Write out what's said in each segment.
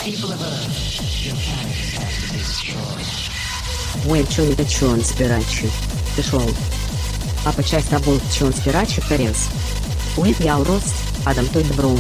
People of Earth, your planet has to be destroyed. Ой, чё это чё он спирачи? Ты шел. Папа часть обул чё он спирачи корец. Уит я рост, Адам той добром.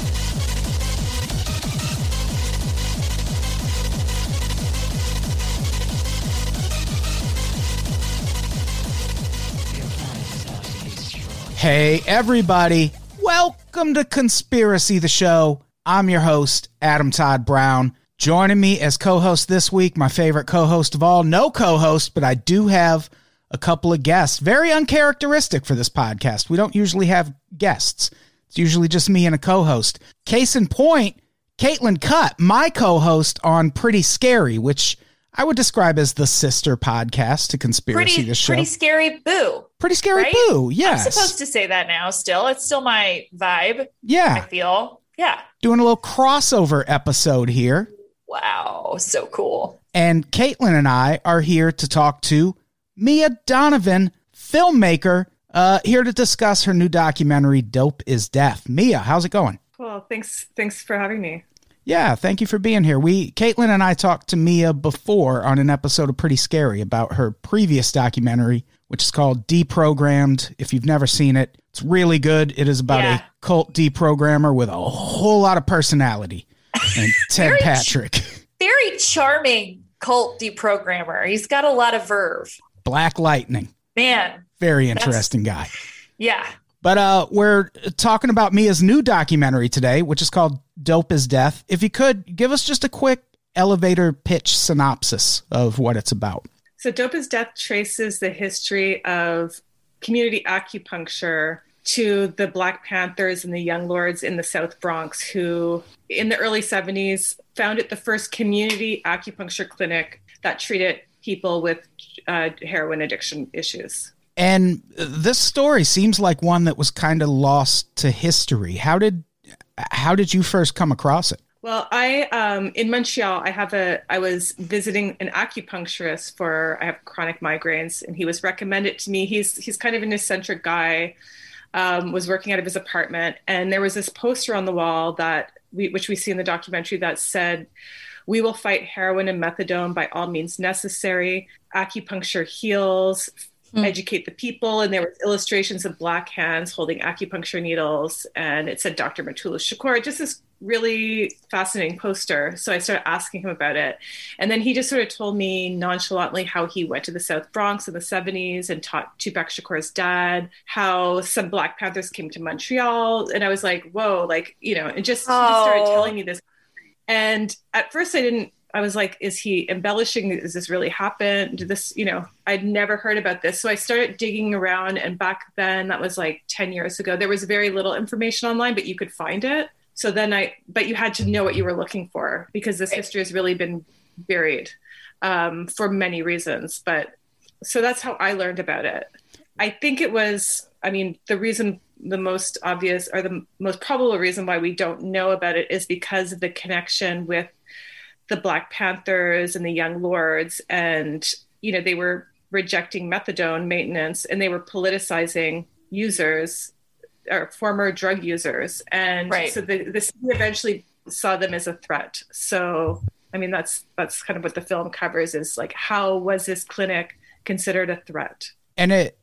Hey, everybody. Welcome to Conspiracy the Show. I'm your host, Adam Todd Brown. Joining me as co-host this week, my favorite co-host of all. No co-host, but I do have a couple of guests. Very uncharacteristic for this podcast. We don't usually have guests. It's usually just me and a co-host. Case in point, Caitlin Cutt, my co-host on Pretty Scary, which I would describe as the sister podcast to Conspiracy the Show. Pretty Scary Boo. Pretty Scary right? Boo, yes. I'm supposed to say that now still. It's still my vibe. Yeah. I feel. Yeah. Doing a little crossover episode here. Wow. So cool. And Caitlin and I are here to talk to Mia Donovan, filmmaker, here to discuss her new documentary, Dope is Death. Mia, how's it going? Well, thanks for having me. Yeah, thank you for being here. Caitlin and I talked to Mia before on an episode of Pretty Scary about her previous documentary, which is called Deprogrammed. If you've never seen it, it's really good. It is about a cult deprogrammer with a whole lot of personality. And Ted Patrick. Very charming cult deprogrammer. He's got a lot of verve. Black Lightning. Man. Very interesting guy. Yeah. But we're talking about Mia's new documentary today, which is called Dope is Death. If you could, give us just a quick elevator pitch synopsis of what it's about. So Dope is Death traces the history of community acupuncture to the Black Panthers and the Young Lords in the South Bronx, who in the early 70s founded the first community acupuncture clinic that treated people with heroin addiction issues. And this story seems like one that was kind of lost to history. How did you first come across it? Well, I in Montreal, I was visiting an acupuncturist I have chronic migraines, and he was recommended to me. He's kind of an eccentric guy, was working out of his apartment, and there was this poster on the wall which we see in the documentary that said, "We will fight heroin and methadone by all means necessary. Acupuncture heals. Educate the people." And there was illustrations of black hands holding acupuncture needles, and it said Dr. Mutulu Shakur. Just this really fascinating poster. So I started asking him about it, and then he just sort of told me nonchalantly how he went to the South Bronx in the 70s and taught Tupac Shakur's dad, how some Black Panthers came to Montreal, and I was like, whoa, like, you know, and just he just started telling me this. And at first I was like, is he embellishing? Does this really happen? Did this, I'd never heard about this. So I started digging around, and back then, that was like 10 years ago, there was very little information online, but you could find it. So then but you had to know what you were looking for, because this history has really been buried for many reasons. But so that's how I learned about it. I think it was, the most obvious or the most probable reason why we don't know about it is because of the connection with the Black Panthers and the Young Lords. And, they were rejecting methadone maintenance, and they were politicizing users or former drug users. And so the city eventually saw them as a threat. So, that's kind of what the film covers, is like, how was this clinic considered a threat? And it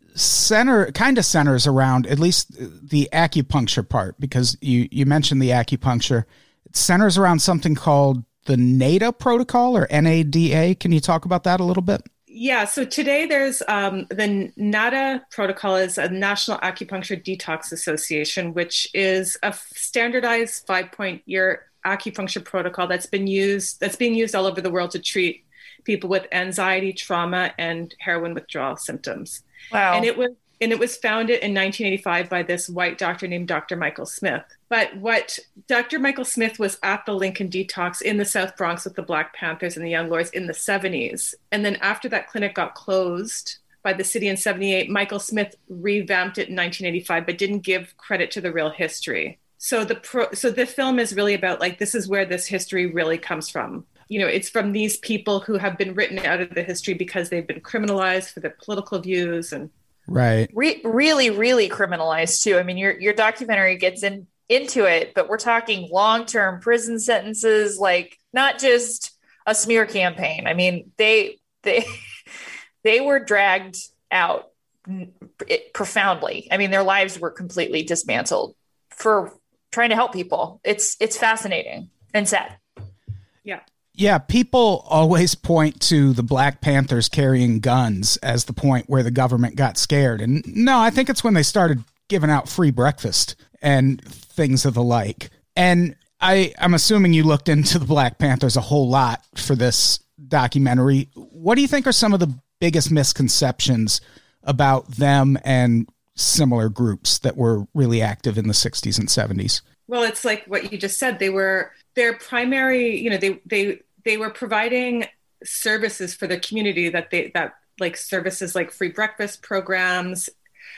centers around at least the acupuncture part, because you mentioned the acupuncture. It centers around something called the NADA protocol, or NADA. Can you talk about that a little bit? Yeah. So today there's the NADA protocol is a National Acupuncture Detox Association, which is a standardized 5-point-year acupuncture protocol that's being used all over the world to treat people with anxiety, trauma, and heroin withdrawal symptoms. Wow. And it was founded in 1985 by this white doctor named Dr. Michael Smith. But what Dr. Michael Smith was at the Lincoln Detox in the South Bronx with the Black Panthers and the Young Lords in the 70s. And then after that clinic got closed by the city in 78, Michael Smith revamped it in 1985, but didn't give credit to the real history. So the film is really about, like, this is where this history really comes from. It's from these people who have been written out of the history because they've been criminalized for their political views and right. Really, really criminalized too. Your documentary gets into it, but we're talking long-term prison sentences, like not just a smear campaign. I mean, they they were dragged out profoundly. I mean, their lives were completely dismantled for trying to help people. It's fascinating and sad. Yeah. Yeah, people always point to the Black Panthers carrying guns as the point where the government got scared. And no, I think it's when they started giving out free breakfast and things of the like. And I'm assuming you looked into the Black Panthers a whole lot for this documentary. What do you think are some of the biggest misconceptions about them and similar groups that were really active in the 60s and 70s? Well, it's like what you just said. Their primary, they were providing services for the community that like services like free breakfast programs,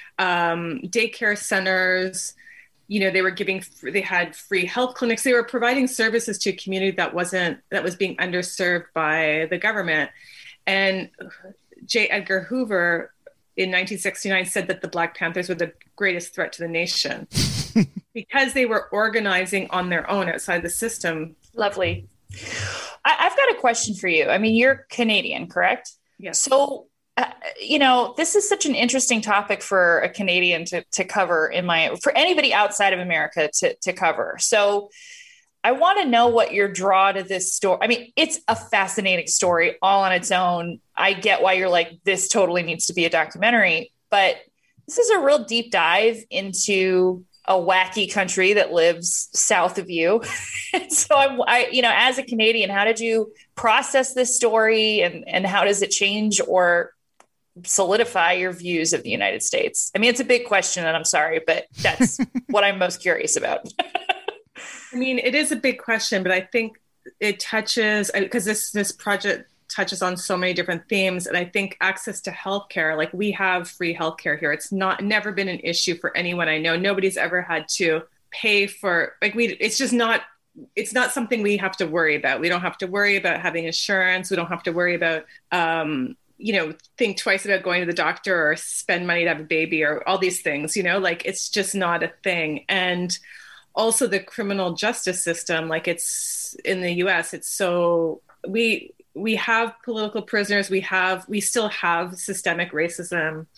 daycare centers. They had free health clinics. They were providing services to a community that was being underserved by the government. And J. Edgar Hoover in 1969 said that the Black Panthers were the greatest threat to the nation because they were organizing on their own outside the system. Lovely. I've got a question for you. I mean, you're Canadian, correct? Yes. So, this is such an interesting topic for a Canadian to cover for anybody outside of America to cover. So I want to know what your draw to this story. I mean, it's a fascinating story all on its own. I get why you're like, this totally needs to be a documentary, but this is a real deep dive into a wacky country that lives south of you. So as a Canadian, how did you process this story and how does it change or solidify your views of the United States? I mean, it's a big question and I'm sorry, but that's what I'm most curious about. I mean, it is a big question, but I think it touches, because this project touches on so many different themes. And I think access to healthcare, like we have free healthcare here. It's never been an issue for anyone I know. Nobody's ever had to pay for, it's not something we have to worry about. We don't have to worry about having insurance. We don't have to worry about, think twice about going to the doctor or spend money to have a baby or all these things, it's just not a thing. And also the criminal justice system, like it's in the US, it's so, we have political prisoners. We still have systemic racism,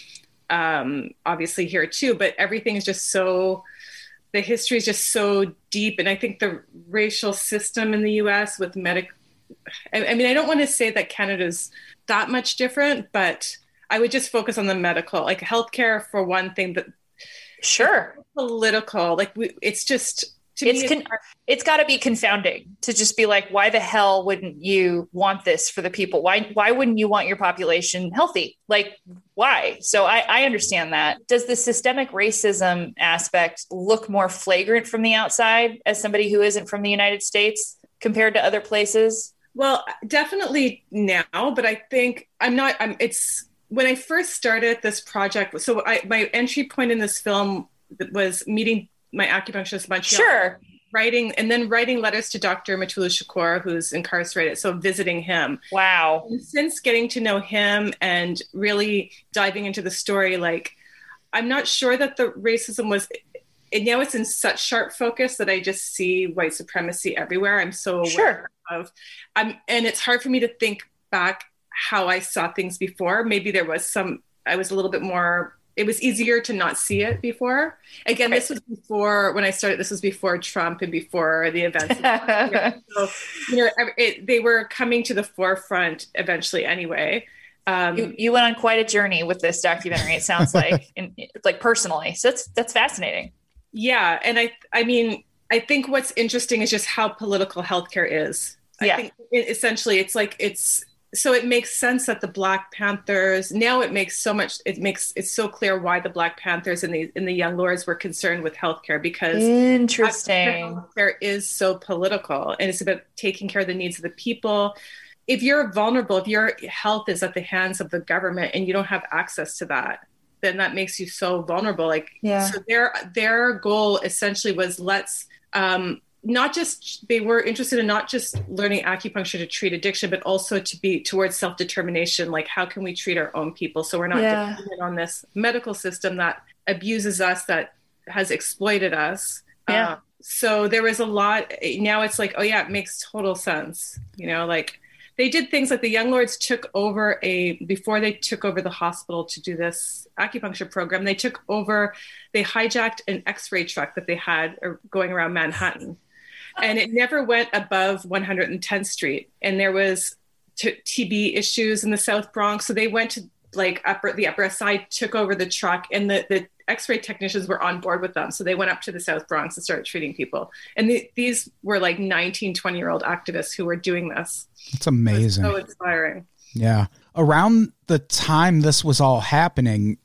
obviously here too, but everything is just the history is just so deep. And I think the racial system in the US with I don't want to say that Canada's that much different, but I would just focus on the medical, like healthcare for one thing, but sure. Political, like it's just, it's got to be confounding to just be like, why the hell wouldn't you want this for the people? Why wouldn't you want your population healthy? Like, why? So I understand that. Does the systemic racism aspect look more flagrant from the outside as somebody who isn't from the United States compared to other places? Well, definitely now, but I think it's when I first started this project. So my entry point in this film was meeting my acupuncturist Montreal, sure, writing letters to Dr. Mutulu Shakur, who's incarcerated. So visiting him. Wow. And since getting to know him and really diving into the story, like I'm not sure that the racism was, and now it's in such sharp focus that I just see white supremacy everywhere. I'm so aware of, and it's hard for me to think back how I saw things before. Maybe I was a little bit more, it was easier to not see it before. Again, This was before, when I started, this was before Trump and before the events. So, they were coming to the forefront eventually anyway. You went on quite a journey with this documentary, it sounds like, like personally. So that's fascinating. Yeah. And I think what's interesting is just how political healthcare is. Yeah. I think essentially so it makes sense that the Black Panthers, now it's so clear why the Black Panthers and the Young Lords were concerned with healthcare, because interesting. Healthcare is so political and it's about taking care of the needs of the people. If you're vulnerable, if your health is at the hands of the government and you don't have access to that, then that makes you so vulnerable. So their goal essentially was they were interested in not just learning acupuncture to treat addiction, but also to be towards self-determination. Like, how can we treat our own people? So we're not dependent on this medical system that abuses us, that has exploited us. Yeah. So there was a lot. Now it's like, oh yeah, it makes total sense. Like they did things like the Young Lords took over before they took over the hospital to do this acupuncture program, they hijacked an X-ray truck that they had going around Manhattan. And it never went above 110th Street. And there was TB issues in the South Bronx. So they went to the Upper West Side, took over the truck, and the X-ray technicians were on board with them. So they went up to the South Bronx and started treating people. And these were like 19, 20-year-old activists who were doing this. It's amazing. So inspiring. Yeah. Around the time this was all happening,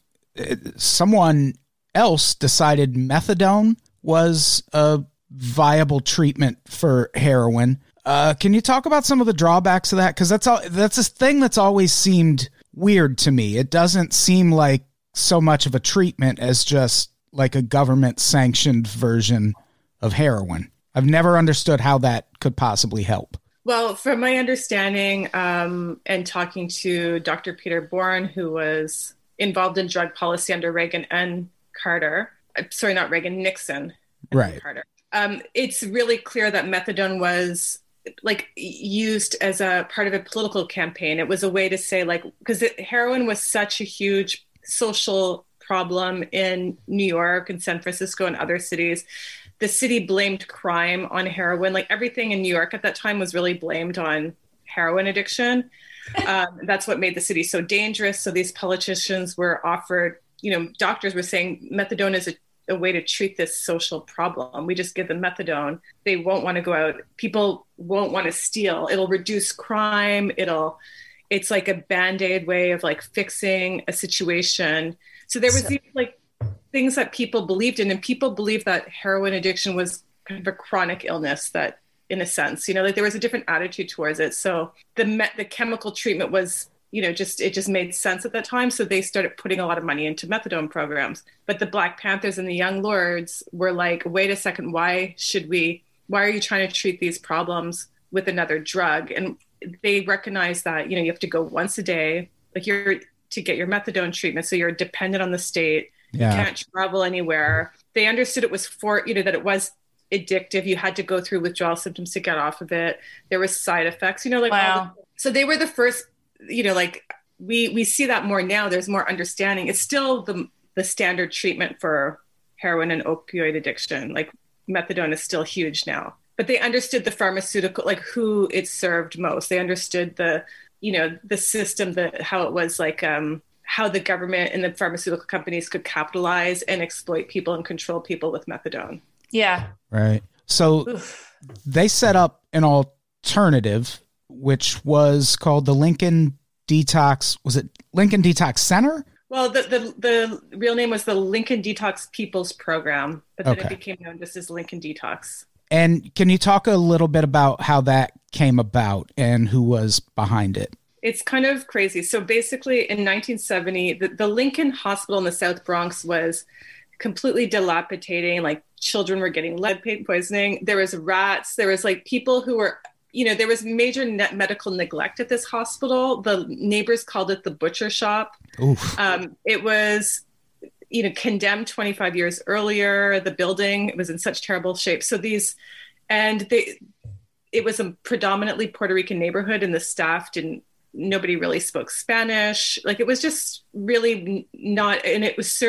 someone else decided methadone was a viable treatment for heroin. Can you talk about some of the drawbacks of that? Because that's a thing that's always seemed weird to me. It doesn't seem like so much of a treatment as just like a government sanctioned version of heroin. I've never understood how that could possibly help. Well, from my understanding, and talking to Dr. Peter Bourne, who was involved in drug policy under Reagan and Carter, sorry, not Reagan, Nixon, right? Carter. It's really clear that methadone was like used as a part of a political campaign. It was a way to say, like, because heroin was such a huge social problem in New York and San Francisco and other cities. The city blamed crime on heroin. Like everything in New York at that time was really blamed on heroin addiction. That's what made the city so dangerous. So these politicians were offered, doctors were saying methadone is a way to treat this social problem. We just give them methadone. They won't want to go out. People won't want to steal. It'll reduce crime. It's like a Band-Aid way of like fixing a situation. So there was these like things that people believed in, and people believed that heroin addiction was kind of a chronic illness that, in a sense, like there was a different attitude towards it. So the chemical treatment was, it just made sense at that time. So they started putting a lot of money into methadone programs. But the Black Panthers and the Young Lords were like, wait a second, why are you trying to treat these problems with another drug? And they recognized that, you have to go once a day, like to get your methadone treatment. So you're dependent on the state. Yeah. You can't travel anywhere. They understood it was that it was addictive. You had to go through withdrawal symptoms to get off of it. There was side effects, wow. So they were the first, like we see that more now. There's more understanding. It's still the standard treatment for heroin and opioid addiction. Like methadone is still huge now, but they understood the pharmaceutical, like who it served most. They understood the system, how it was like, how the government and the pharmaceutical companies could capitalize and exploit people and control people with methadone. Yeah. Right. So they set up an alternative, which was called the Lincoln Detox. Was it Lincoln Detox Center? Well, the real name was the Lincoln Detox People's Program, but then it became known just as Lincoln Detox. And can you talk a little bit about how that came about and who was behind it? It's kind of crazy. So basically in 1970, the Lincoln Hospital in the South Bronx was completely dilapidating. Like children were getting lead paint poisoning. There was rats. There was like people who were, there was major medical neglect at this hospital. The neighbors called it the butcher shop. It was, condemned 25 years earlier. The building was in such terrible shape. So it was a predominantly Puerto Rican neighborhood, and the staff nobody really spoke Spanish. Like it was just really not, and it was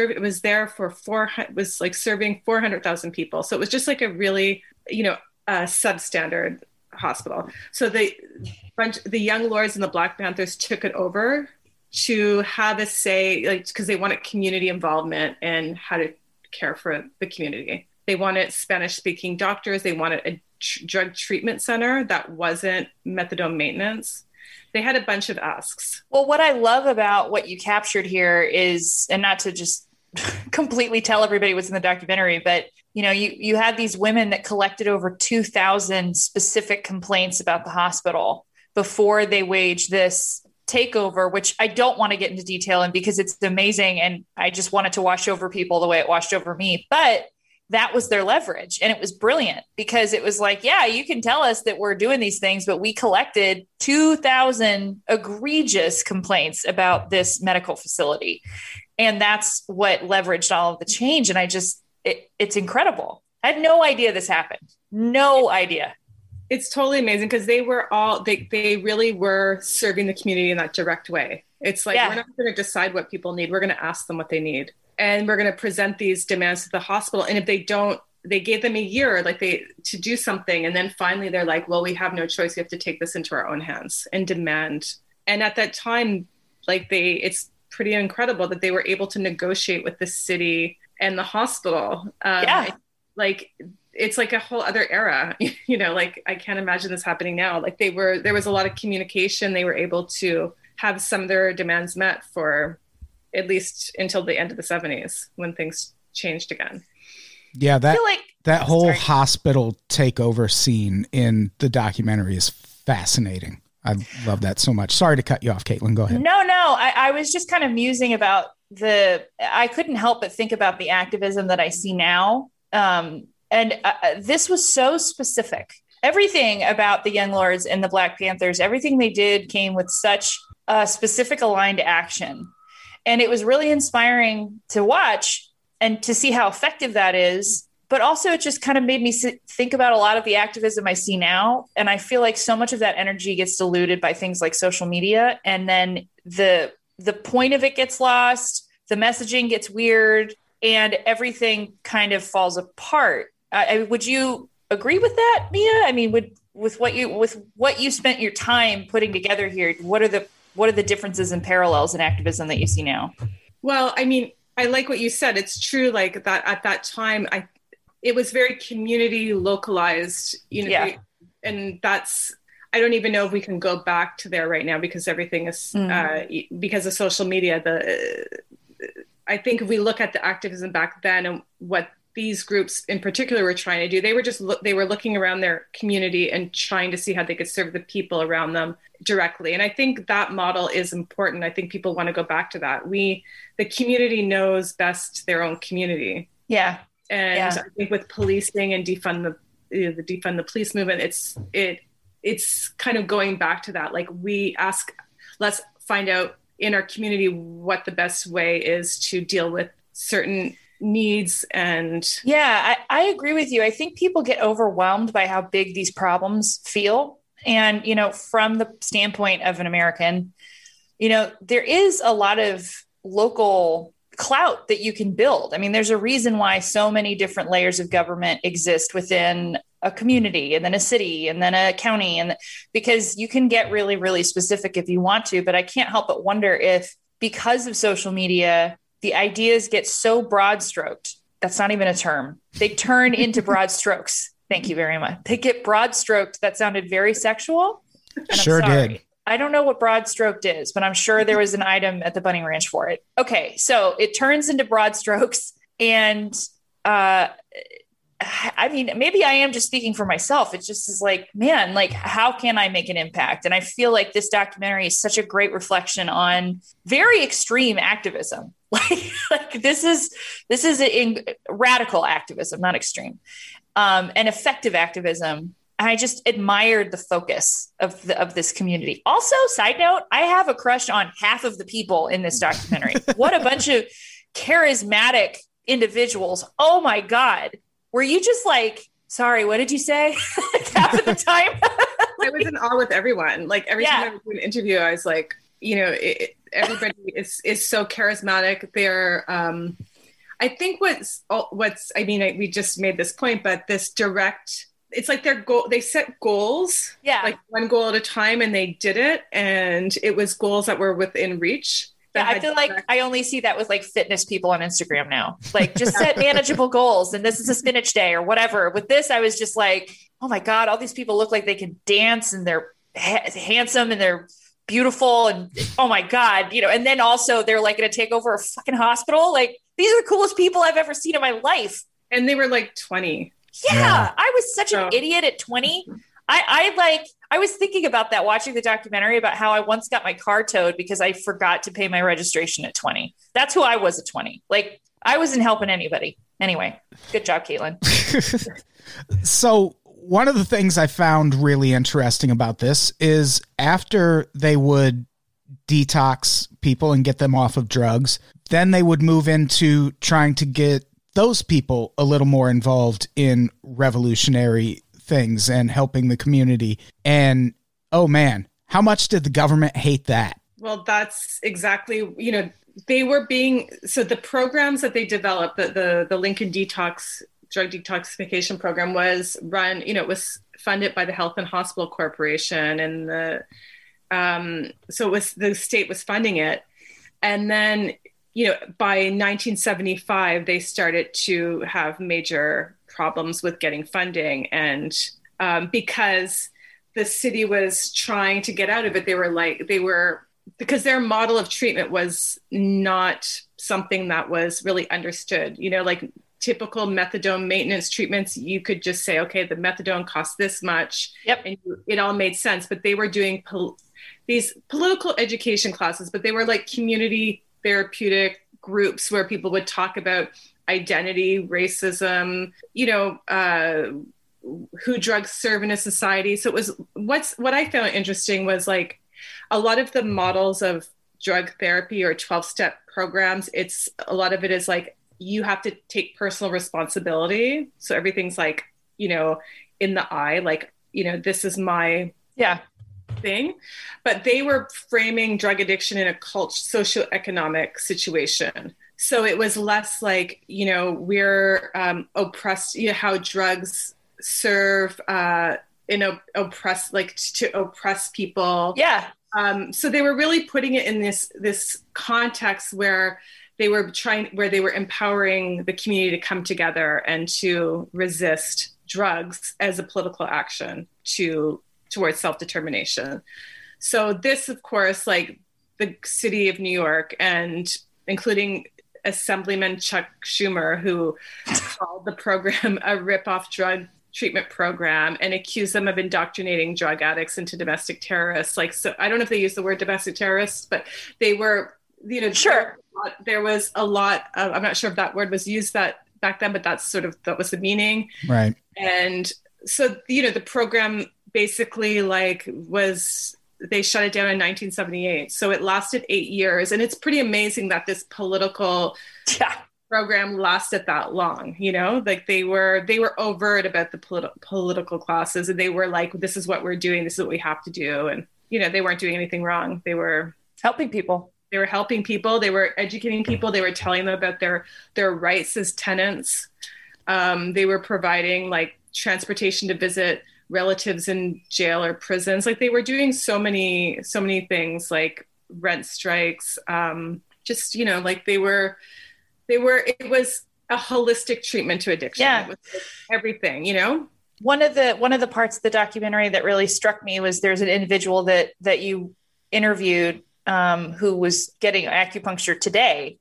serving 400,000 people. So it was just like a really, substandard hospital. So the Young Lords and the Black Panthers took it over to have a say, like, because they wanted community involvement and how to care for the community. They wanted Spanish-speaking doctors. They wanted a drug treatment center that wasn't methadone maintenance. They had a bunch of asks. Well, what I love about what you captured here is, and not to just completely tell everybody what's in the documentary, but you had these women that collected over 2,000 specific complaints about the hospital before they waged this takeover, which I don't want to get into detail in because it's amazing. And I just want it to wash over people the way it washed over me. But that was their leverage. And it was brilliant because it was like, yeah, you can tell us that we're doing these things, but we collected 2,000 egregious complaints about this medical facility. And that's what leveraged all of the change. And it's incredible. I had no idea this happened. No idea. It's totally amazing because they really were serving the community in that direct way. It's like, we're not going to decide what people need. We're going to ask them what they need. And we're going to present these demands to the hospital. And if they don't, they gave them a year to do something. And then finally they're like, well, we have no choice. We have to take this into our own hands and demand. And at that time, it's pretty incredible that they were able to negotiate with the city and the hospital. It's like a whole other era, I can't imagine this happening now. There was a lot of communication. They were able to have some of their demands met for at least until the end of the 70s when things changed again. Yeah, that whole hospital takeover scene in the documentary is fascinating. I love that so much. Sorry to cut you off, Caitlin. Go ahead. No. I was just kind of musing about I couldn't help but think about the activism that I see now. This was so specific. Everything about the Young Lords and the Black Panthers, everything they did came with such a specific aligned action. And it was really inspiring to watch and to see how effective that is. But also it just kind of made me think about a lot of the activism I see now. And I feel like so much of that energy gets diluted by things like social media. And then the point of it gets lost, the messaging gets weird, and everything kind of falls apart. Would you agree with that, Mia? I mean, with what you spent your time putting together here, what are the differences and parallels in activism that you see now? Well, I mean, I like what you said. It's true. Like that at that time, it was very community localized, and I don't even know if we can go back to there right now because everything is because of social media. I think if we look at the activism back then and what these groups in particular were trying to do, they were looking around their community and trying to see how they could serve the people around them directly. And I think that model is important. I think people want to go back to that. The community knows best their own community. Yeah. And I think with policing and defund the police movement, it's kind of going back to that. Like let's find out in our community what the best way is to deal with certain needs. And I agree with you. I think people get overwhelmed by how big these problems feel. And, from the standpoint of an American, there is a lot of local clout that you can build. I mean, there's a reason why so many different layers of government exist within a community and then a city and then a county, because you can get really, really specific if you want to. But I can't help but wonder if because of social media, the ideas get so broad stroked. That's not even a term. They turn into broad strokes. Thank you very much. They get broad stroked. That sounded very sexual. Sure did. I don't know what broad stroked is, but I'm sure there was an item at the Bunny Ranch for it. Okay. So it turns into broad strokes. And I mean, maybe I am just speaking for myself. It just is like, man, like, how can I make an impact? And I feel like this documentary is such a great reflection on very extreme activism. Like this is radical activism, not extreme, and effective activism. And I just admired the focus of this community. Also, side note, I have a crush on half of the people in this documentary. What a bunch of charismatic individuals. Oh my God. Were you just like, sorry, what did you say? Like half of the time? I was in awe with everyone. Like every time I would do an interview, I was like, everybody is so charismatic. They're, I think we just made this point, but this direct, it's like they set goals, like one goal at a time, and they did it. And it was goals that were within reach. Yeah, I feel like I only see that with like fitness people on Instagram now. Like just set manageable goals, and this is a spinach day or whatever. With this, I was just like, oh my God, all these people look like they can dance and they're handsome and they're beautiful. And oh my God, and then also they're like going to take over a fucking hospital. Like these are the coolest people I've ever seen in my life. And they were like 20. Yeah. I was such an idiot at 20. I was thinking about that watching the documentary about how I once got my car towed because I forgot to pay my registration at 20. That's who I was at 20. Like I wasn't helping anybody. Anyway, good job, Caitlin. So one of the things I found really interesting about this is after they would detox people and get them off of drugs, then they would move into trying to get those people a little more involved in revolutionary things and helping the community. And oh man, how much did the government hate that? Well, that's exactly, they were so the programs that they developed, the Lincoln drug detoxification program was run, it was funded by the Health and Hospital Corporation, and so it was, the state was funding it. And then, by 1975, they started to have major problems with getting funding. And because the city was trying to get out of it, because their model of treatment was not something that was really understood, like typical methadone maintenance treatments, you could just say, okay, the methadone costs this much. Yep. And it all made sense. But they were doing these political education classes, but they were like community therapeutic groups where people would talk about identity, racism, who drugs serve in a society. So it was what I found interesting was like a lot of the models of drug therapy or 12-step programs, a lot of it is like, you have to take personal responsibility. So everything's like, in the eye, like, this is my thing. But they were framing drug addiction in a socioeconomic situation. So it was less like, we're oppressed, how drugs serve to oppress people. Yeah. So they were really putting it in this context where they were empowering the community to come together and to resist drugs as a political action towards self-determination. So this, of course, like the city of New York, and including Assemblyman Chuck Schumer, who called the program a rip-off drug treatment program and accused them of indoctrinating drug addicts into domestic terrorists. Like, so I don't know if they use the word domestic terrorists, but they were, sure. There was a lot of, I'm not sure if that word was used back then, but that was the meaning. Right. And so, the program basically they shut it down in 1978. So it lasted 8 years. And it's pretty amazing that this political program lasted that long, like they were overt about the political classes, and they were like, this is what we're doing. This is what we have to do. And, they weren't doing anything wrong. They were helping people. They were helping people. They were educating people. They were telling them about their rights as tenants. They were providing like transportation to visit relatives in jail or prisons. Like they were doing so many things, like rent strikes. Like it was a holistic treatment to addiction. Yeah. It was like everything, One of the parts of the documentary that really struck me was there's an individual that you interviewed who was getting acupuncture today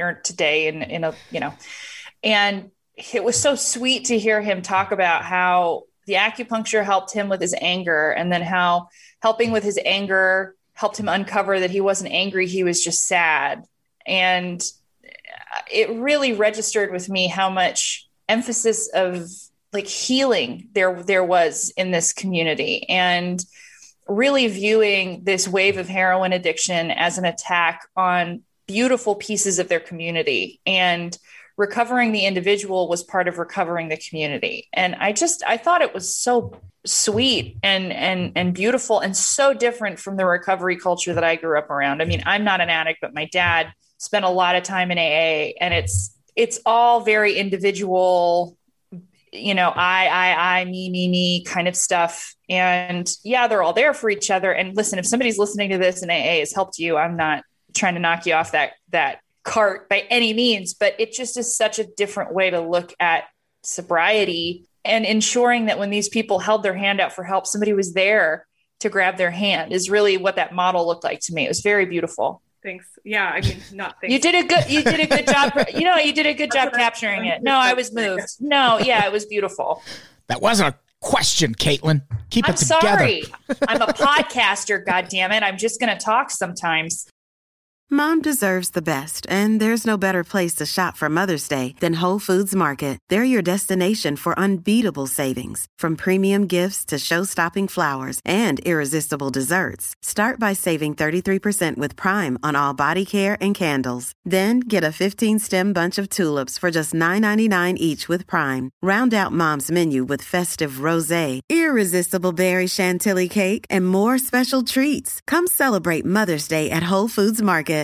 in a, and it was so sweet to hear him talk about how the acupuncture helped him with his anger, and then how helping with his anger helped him uncover that he wasn't angry. He was just sad. And it really registered with me how much emphasis of like healing there was in this community, and really viewing this wave of heroin addiction as an attack on beautiful pieces of their community, and recovering the individual was part of recovering the community. And I thought it was so sweet and beautiful, and so different from the recovery culture that I grew up around. I mean, I'm not an addict, but my dad spent a lot of time in AA, and it's all very individual, I, me kind of stuff. And yeah, they're all there for each other. And listen, if somebody's listening to this and AA has helped you, I'm not trying to knock you off that cart by any means, but it just is such a different way to look at sobriety, and ensuring that when these people held their hand out for help, somebody was there to grab their hand is really what that model looked like to me. It was very beautiful. Thanks. Yeah. I mean, not thanks. You did a good job. You did a good job capturing it. No, I was moved. No. Yeah, it was beautiful. That wasn't a question, Caitlin. Keep it together. I'm sorry. I'm a podcaster. God damn it. I'm just going to talk sometimes. Mom deserves the best, and there's no better place to shop for Mother's Day than Whole Foods Market. They're your destination for unbeatable savings, from premium gifts to show-stopping flowers and irresistible desserts. Start by saving 33% with Prime on all body care and candles. Then get a 15-stem bunch of tulips for just $9.99 each with Prime. Round out Mom's menu with festive rosé, irresistible berry chantilly cake, and more special treats. Come celebrate Mother's Day at Whole Foods Market.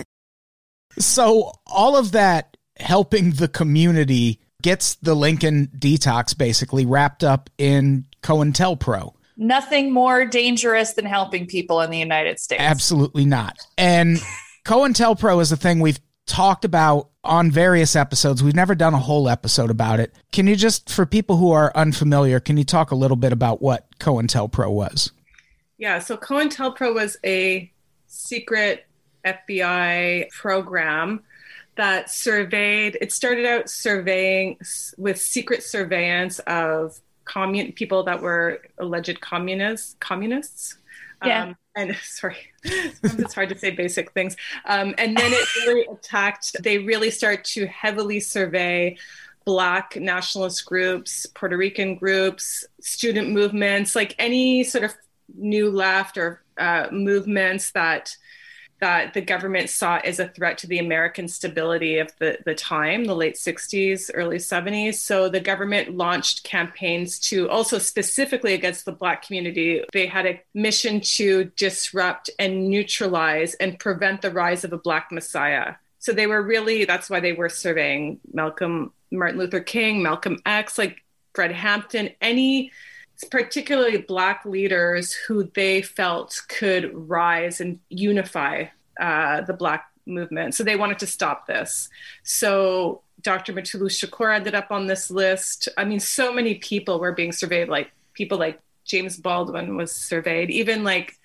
So all of that helping the community gets the Lincoln detox basically wrapped up in COINTELPRO. Nothing more dangerous than helping people in the United States. Absolutely not. And COINTELPRO is a thing we've talked about on various episodes. We've never done a whole episode about it. Can you just, for people who are unfamiliar, can you talk a little bit about what COINTELPRO was? Yeah, so COINTELPRO was a secret FBI program that surveyed. It started out surveying with secret surveillance of people that were alleged communists. Yeah. And sorry, it's hard to say basic things. And then it really attacked. They really start to heavily survey Black nationalist groups, Puerto Rican groups, student movements, like any sort of new left or movements that the government saw as a threat to the American stability of the time, the late 60s, early 70s. So the government launched campaigns to also specifically against the Black community. They had a mission to disrupt and neutralize and prevent the rise of a Black Messiah. So they were really, that's why they were surveying Martin Luther King, Malcolm X, like Fred Hampton, any particularly Black leaders who they felt could rise and unify the Black movement. So they wanted to stop this. So Dr. Mutulu Shakur ended up on this list. I mean, so many people were being surveyed, like people like James Baldwin was surveyed, even like...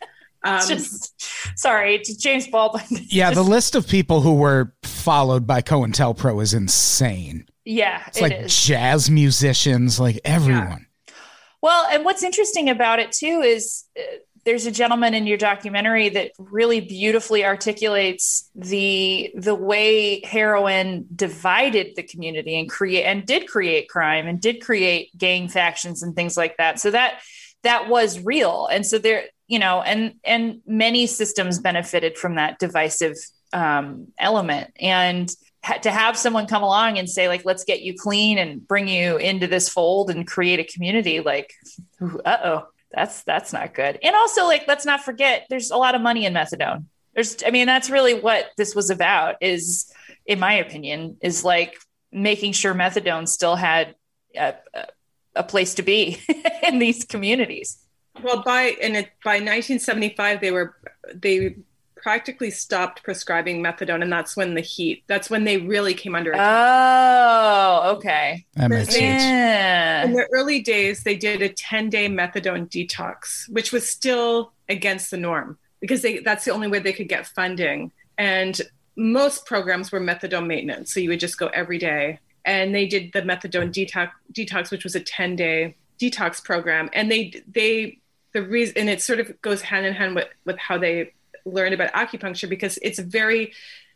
it's James Baldwin. Yeah, the list of people who were followed by COINTELPRO is insane. Yeah, it's like jazz musicians, like everyone. Yeah. Well, and what's interesting about it too is there's a gentleman in your documentary that really beautifully articulates the way heroin divided the community and did create crime and did create gang factions and things like that. So that was real. And so there, and many systems benefited from that divisive element. And to have someone come along and say, like, let's get you clean and bring you into this fold and create a community, like, that's not good. And also, like, let's not forget, there's a lot of money in methadone. That's really what this was about, is, in my opinion, is like making sure methadone still had a place to be in these communities. Well, by 1975, they practically stopped prescribing methadone, and that's when they really came under attack. Oh, okay. That makes sense. Yeah. In the early days, they did a 10-day methadone detox, which was still against the norm because that's the only way they could get funding. And most programs were methadone maintenance, so you would just go every day. And they did the methadone detox, which was a 10-day detox program. And the reason, and it sort of goes hand in hand with how they learned about acupuncture, because it's very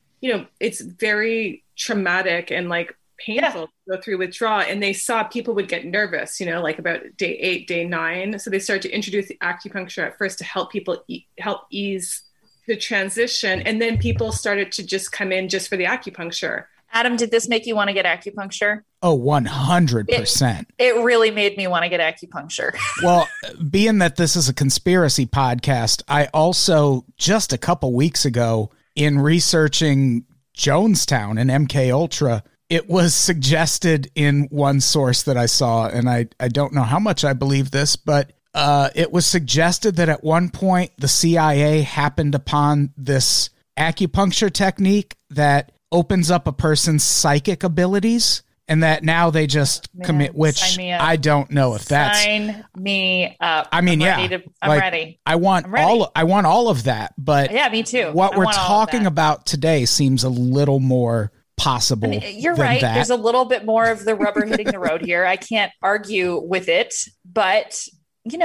traumatic and like painful to go through withdrawal. And they saw people would get nervous, like about day 8, day 9. So they started to introduce the acupuncture at first to help people help ease the transition. And then people started to just come in just for the acupuncture. Adam, did this make you want to get acupuncture? Oh, 100%. It really made me want to get acupuncture. Well, being that this is a conspiracy podcast, I also, just a couple weeks ago, in researching Jonestown and MK Ultra, it was suggested in one source that I saw, and I don't know how much I believe this, but it was suggested that at one point the CIA happened upon this acupuncture technique that opens up a person's psychic abilities, and that now they just commit, which I don't know if that's... Sign me up. I mean, I'm ready. I want all of that, but yeah, me too. What we're talking about today seems a little more possible. You're right. That. There's a little bit more of the rubber hitting the road here. I can't argue with it, but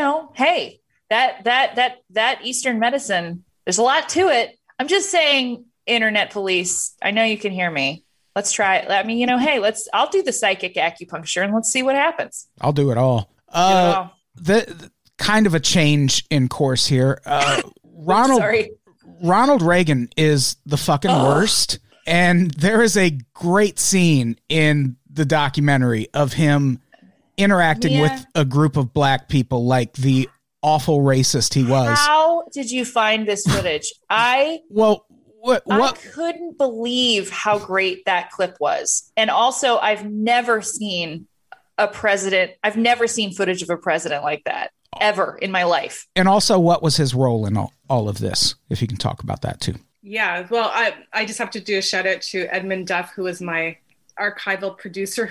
hey, that Eastern medicine, there's a lot to it. I'm just saying, internet police, I know you can hear me. Let's try it. I mean, you know, hey, I'll do the psychic acupuncture and let's see what happens. I'll do it all. The kind of a change in course here. Ronald Reagan is the fucking worst. And there is a great scene in the documentary of him interacting with a group of black people like the awful racist he was. How did you find this footage? I couldn't believe how great that clip was. And also, I've never seen footage of a president like that ever in my life. And also, what was his role in all of this? If you can talk about that too. Yeah, well, I just have to do a shout out to Edmund Duff, who was my archival producer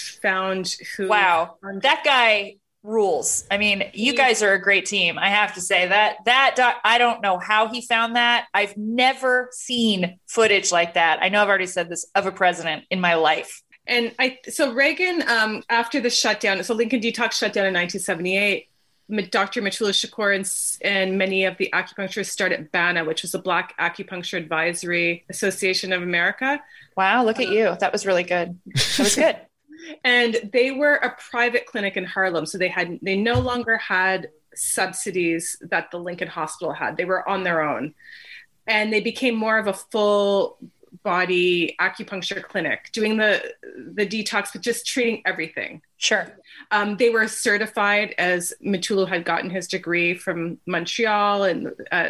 Wow, that guy rules. I mean, you guys are a great team. I have to say that I don't know how he found that. I've never seen footage like that. I know I've already said this of a president in my life. And so Reagan, after the shutdown, so Lincoln Detox shut down in 1978. Dr. Mutulu Shakur and many of the acupuncturists started BANA, which was the Black Acupuncture Advisory Association of America. Wow, look at you. That was really good. That was good. And they were a private clinic in Harlem. So they no longer had subsidies that the Lincoln Hospital had. They were on their own. And they became more of a full body acupuncture clinic, doing the detox, but just treating everything. Sure. They were certified, as Mutulu had gotten his degree from Montreal, and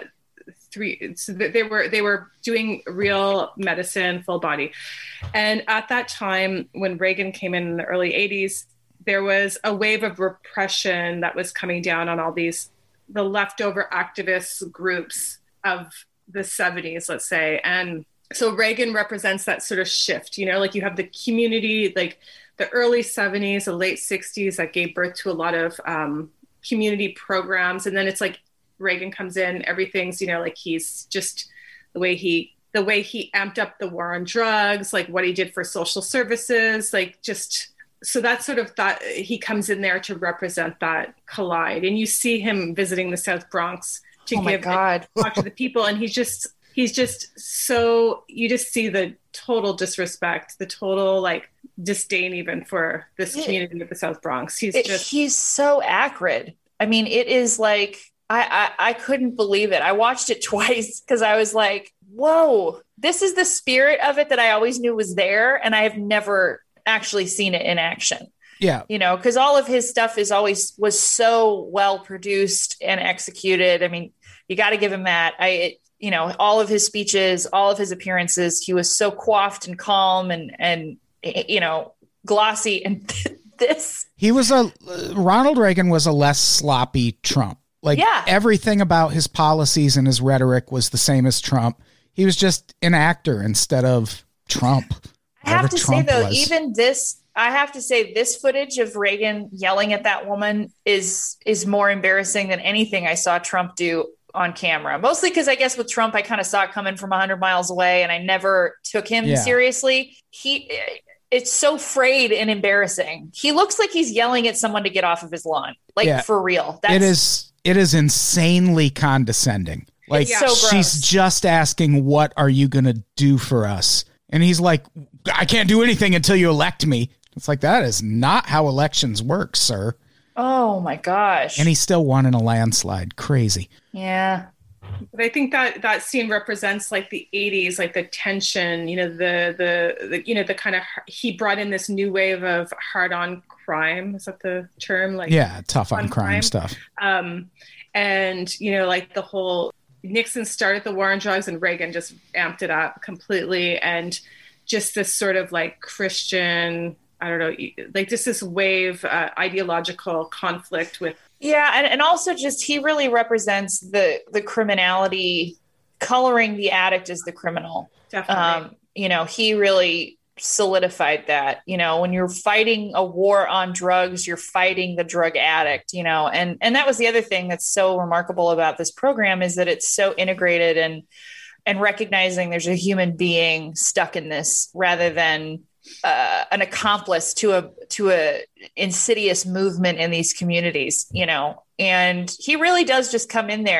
so they were doing real medicine, full body. And at that time, when Reagan came in the early 80s, there was a wave of repression that was coming down on all the leftover activist groups of the 70s, let's say. And so Reagan represents that sort of shift, like you have the community, like the early 70s, the late 60s that gave birth to a lot of community programs. And then it's like Reagan comes in, everything's, like he's just the way he amped up the war on drugs, like what he did for social services, like just, so that's sort of that he comes in there to represent that collide. And you see him visiting the South Bronx to talk to the people. And he's just so, you just see the total disrespect, the total like disdain even for this community of the South Bronx. He's so acrid. I mean, it is like, I couldn't believe it. I watched it twice because I was like, whoa, this is the spirit of it that I always knew was there. And I have never actually seen it in action. Yeah. Because all of his stuff was so well produced and executed. I mean, you got to give him that. All of his speeches, all of his appearances, he was so coiffed and calm and glossy. And Ronald Reagan was a less sloppy Trump. Like everything about his policies and his rhetoric was the same as Trump. He was just an actor instead of Trump. I have to say though, I have to say this footage of Reagan yelling at that woman is more embarrassing than anything I saw Trump do on camera. Mostly because I guess with Trump, I kind of saw it coming from 100 miles away and I never took him seriously. It's so frayed and embarrassing. He looks like he's yelling at someone to get off of his lawn. For real. It is insanely condescending. Like so she's just asking, what are you going to do for us? And he's like, I can't do anything until you elect me. It's like, that is not how elections work, sir. Oh my gosh. And he still won in a landslide. Crazy. Yeah. But I think that scene represents like the 80s, like the tension, the kind of, he brought in this new wave of hard on crime. Is that the term? Like, tough on crime stuff. And, like the whole Nixon started the war on drugs and Reagan just amped it up completely. And just this sort of like Christian, I don't know, like just this wave, ideological conflict with. Yeah. And also just, he really represents the criminality, coloring the addict as the criminal. Definitely. He really solidified that, when you're fighting a war on drugs, you're fighting the drug addict, and that was the other thing that's so remarkable about this program is that it's so integrated and recognizing there's a human being stuck in this rather than an accomplice to a insidious movement in these communities, and he really does just come in there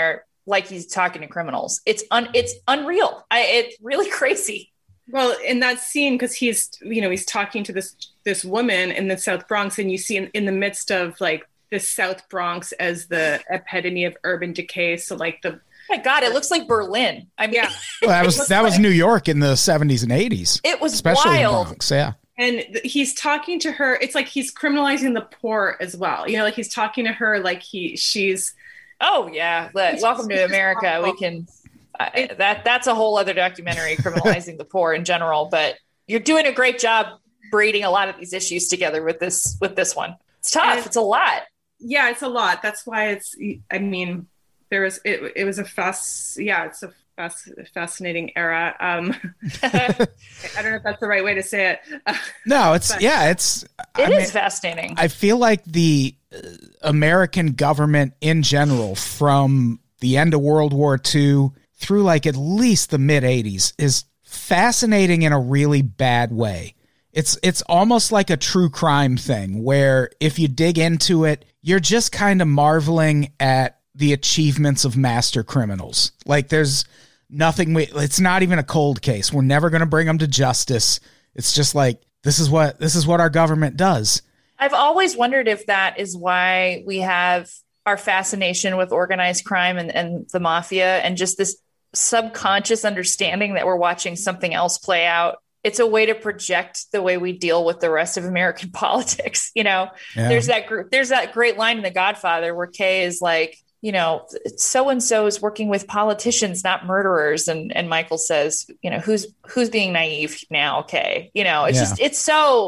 like he's talking to criminals. It's unreal. It's really crazy. Well, in that scene, because he's talking to this woman in the South Bronx, and you see in the midst of like the South Bronx as the epitome of urban decay. So like oh my God, it looks like Berlin. I mean, yeah. Well, that was New York in the 70s and 80s. It was especially wild. in Bronx, yeah. And he's talking to her. It's like he's criminalizing the poor as well. Like he's talking to her like she's. Oh yeah, welcome to America. We can. That's a whole other documentary, criminalizing the poor in general. But you're doing a great job braiding a lot of these issues together with this one. It's tough. It's a lot. Yeah, it's a lot. That's why it's. I mean, it was it's a fascinating era. I don't know if that's the right way to say it. No, it is fascinating. I feel like the American government in general, from the end of World War II through like at least the mid 80s, is fascinating in a really bad way. It's almost like a true crime thing where if you dig into it, you're just kind of marveling at the achievements of master criminals. Like there's nothing, it's not even a cold case. We're never going to bring them to justice. It's just like, this is what our government does. I've always wondered if that is why we have our fascination with organized crime and the mafia, and just this subconscious understanding that we're watching something else play out. It's a way to project the way we deal with the rest of American politics. Yeah. There's that great line in The Godfather where Kay is like, so-and-so is working with politicians, not murderers. And Michael says, who's being naive now? Kay, it's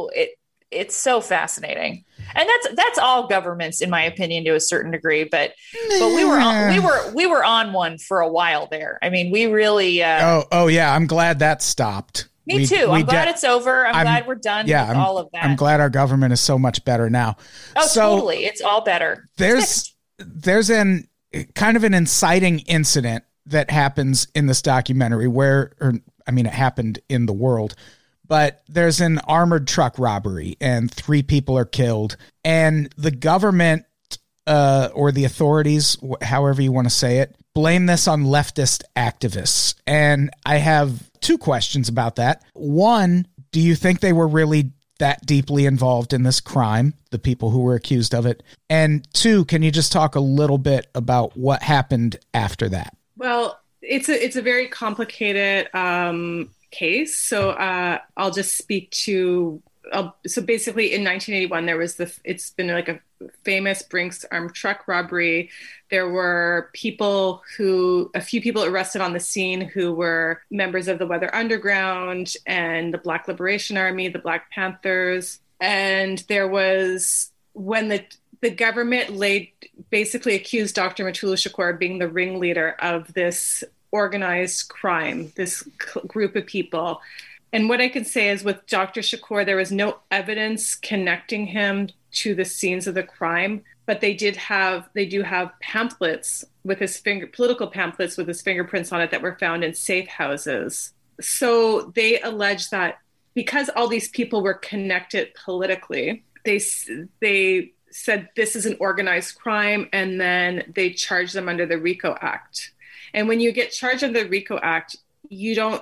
so fascinating. And that's all governments, in my opinion, to a certain degree, but we were on one for a while there. I mean, we really, oh yeah. I'm glad that stopped. Me too. I'm glad it's over. I'm glad we're done with all of that. I'm glad our government is so much better now. Oh, totally. It's all better. There's an kind of an inciting incident that happens in this documentary it happened in the world, but there's an armored truck robbery and 3 people are killed, and the government or the authorities, however you want to say it, blame this on leftist activists. And I have 2 questions about that. One, do you think they were really that deeply involved in this crime, the people who were accused of it? And 2, can you just talk a little bit about what happened after that? Well, it's a very complicated case. So I'll just speak to. So basically, in 1981, it's been like a famous Brinks armed truck robbery. There were a few people arrested on the scene who were members of the Weather Underground and the Black Liberation Army, the Black Panthers. And there was, when the government basically accused Dr. Mutulu Shakur of being the ringleader of this organized crime, this group of people. And what I can say is with Dr. Shakur, there was no evidence connecting him to the scenes of the crime, but they do have pamphlets with political pamphlets with his fingerprints on it that were found in safe houses. So they allege that because all these people were connected politically, they said this is an organized crime, and then they charged them under the RICO Act. And when you get charged under the RICO Act, you don't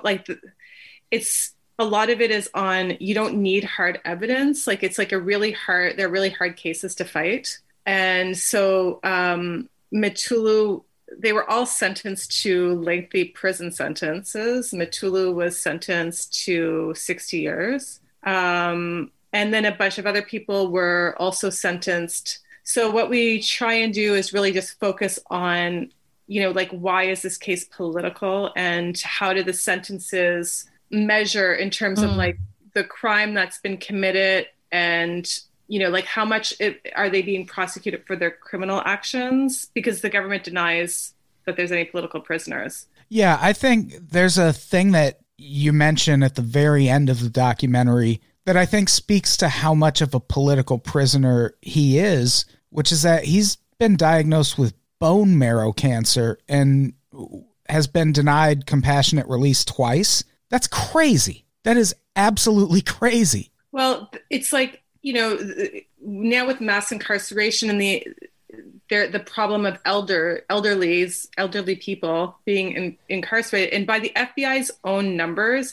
a lot of it is on, you don't need hard evidence. Like it's like they're really hard cases to fight. And so Mutulu, they were all sentenced to lengthy prison sentences. Mutulu was sentenced to 60 years. And then a bunch of other people were also sentenced. So what we try and do is really just focus on, why is this case political, and how do the sentences measure in terms of like the crime that's been committed, and how much are they being prosecuted for their criminal actions, because the government denies that there's any political prisoners. Yeah, I think there's a thing that you mention at the very end of the documentary that I think speaks to how much of a political prisoner he is, which is that he's been diagnosed with bone marrow cancer and has been denied compassionate release twice. That's crazy. That is absolutely crazy. Well, it's like, now with mass incarceration and the problem of elderly people being incarcerated. And by the FBI's own numbers,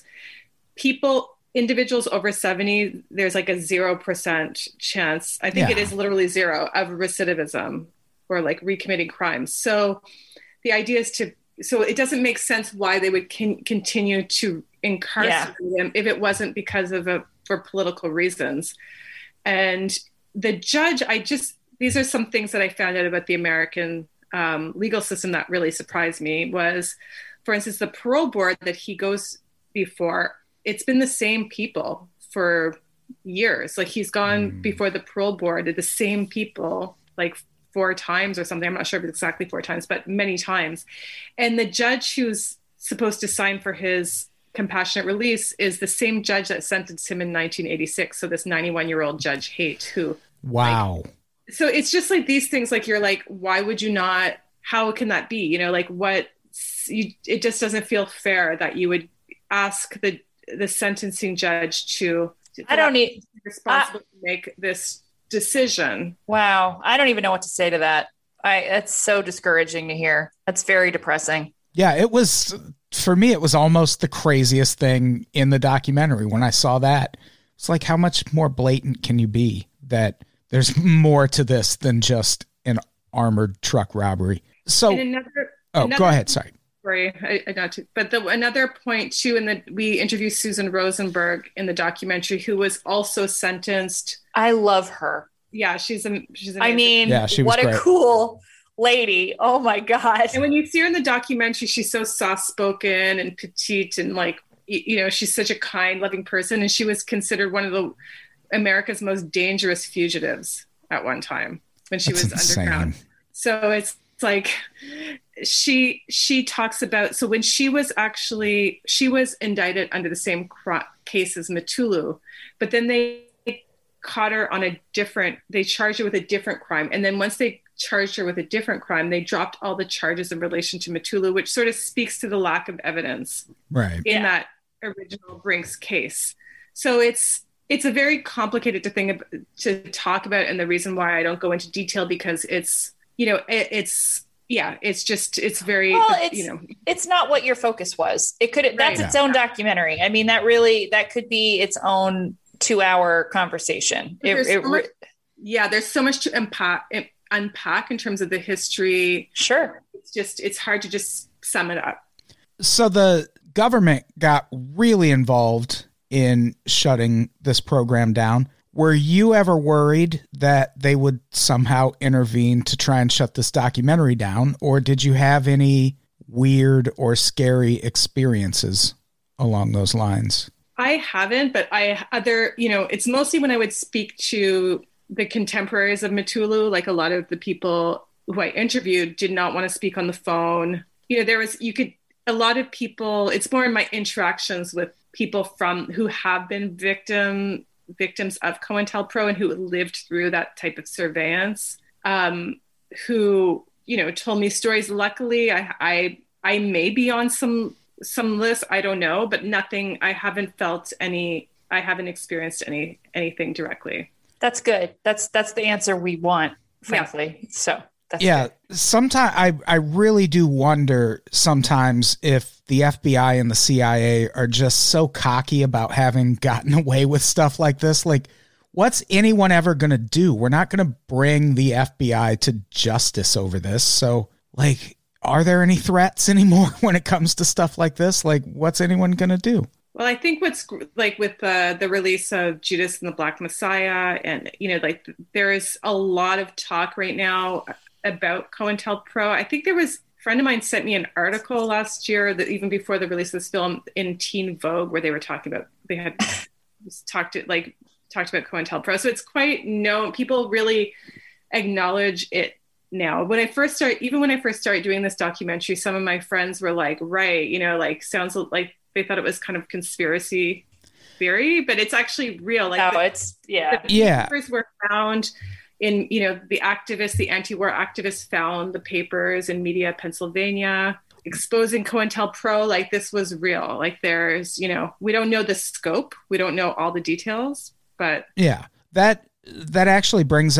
individuals over 70, there's like a 0% chance. I think it is literally zero of recidivism or like recommitting crimes. So the idea is so it doesn't make sense why they would continue to incarcerate them if it wasn't because for political reasons. And the judge, these are some things that I found out about the American legal system that really surprised me was, for instance, the parole board that he goes before, it's been the same people for years. Like he's gone before the parole board, the same people, like 4 times or something. I'm not sure if it's exactly 4 times, but many times. And the judge who's supposed to sign for his compassionate release is the same judge that sentenced him in 1986. So this 91-year-old Judge Haight, who... Wow. So it's just like these things, like you're like, why would you not, how can that be? You know, like it just doesn't feel fair that you would ask the sentencing judge to responsible to make this decision. Wow. I don't even know what to say to that. That's so discouraging to hear. That's very depressing. Yeah, it was, for me, it was almost the craziest thing in the documentary. When I saw that, it's like, how much more blatant can you be that there's more to this than just an armored truck robbery? So, go ahead. Sorry. Another point too, we interviewed Susan Rosenberg in the documentary, who was also sentenced. I love her. Yeah, she's amazing. I mean, what great. A cool lady. Oh my God. And when you see her in the documentary, she's so soft-spoken and petite and like, you know, she's such a kind, loving person. And she was considered one of America's most dangerous fugitives at one time when she was underground. So it's like she talks about, so when she was indicted under the same case as Mutulu, but then they caught her they charged her with a different crime. And then once they charged her with a different crime, they dropped all the charges in relation to Mutulu, which sort of speaks to the lack of evidence in that original Brinks case. So it's a very complicated thing to talk about, and the reason why I don't go into detail, because it's, you know, it's very, you know, it's not what your focus was. That's its own documentary. I mean, that could be its own 2-hour conversation. There's so much to unpack in terms of the history. Sure. It's hard to just sum it up. So the government got really involved in shutting this program down. Were you ever worried that they would somehow intervene to try and shut this documentary down? Or did you have any weird or scary experiences along those lines? I haven't, but it's mostly when I would speak to the contemporaries of Mutulu, like a lot of the people who I interviewed did not want to speak on the phone. You know, a lot of people, it's more in my interactions with people who have been victims of COINTELPRO and who lived through that type of surveillance, who, you know, told me stories. Luckily, I may be on some list, I don't know, but nothing, I haven't experienced anything directly. That's good. That's the answer we want, frankly. Yeah. So sometimes I really do wonder sometimes if the FBI and the CIA are just so cocky about having gotten away with stuff like this. Like, what's anyone ever going to do? We're not going to bring the FBI to justice over this. So, like, are there any threats anymore when it comes to stuff like this? Like, what's anyone going to do? Well, I think what's like with the release of Judas and the Black Messiah, and, you know, like there is a lot of talk right now about COINTELPRO. I think a friend of mine sent me an article last year, that even before the release of this film, in Teen Vogue, where they were talking about, they had talked about COINTELPRO. So it's quite known. People really acknowledge it now. When I first started doing this documentary, some of my friends were like, right, you know, like sounds like they thought it was kind of conspiracy theory, but it's actually real. Like, the papers were found in, you know, the anti-war activists found the papers in Media, Pennsylvania, exposing COINTELPRO. Like, this was real. Like, there's, you know, we don't know the scope, we don't know all the details, but that actually brings up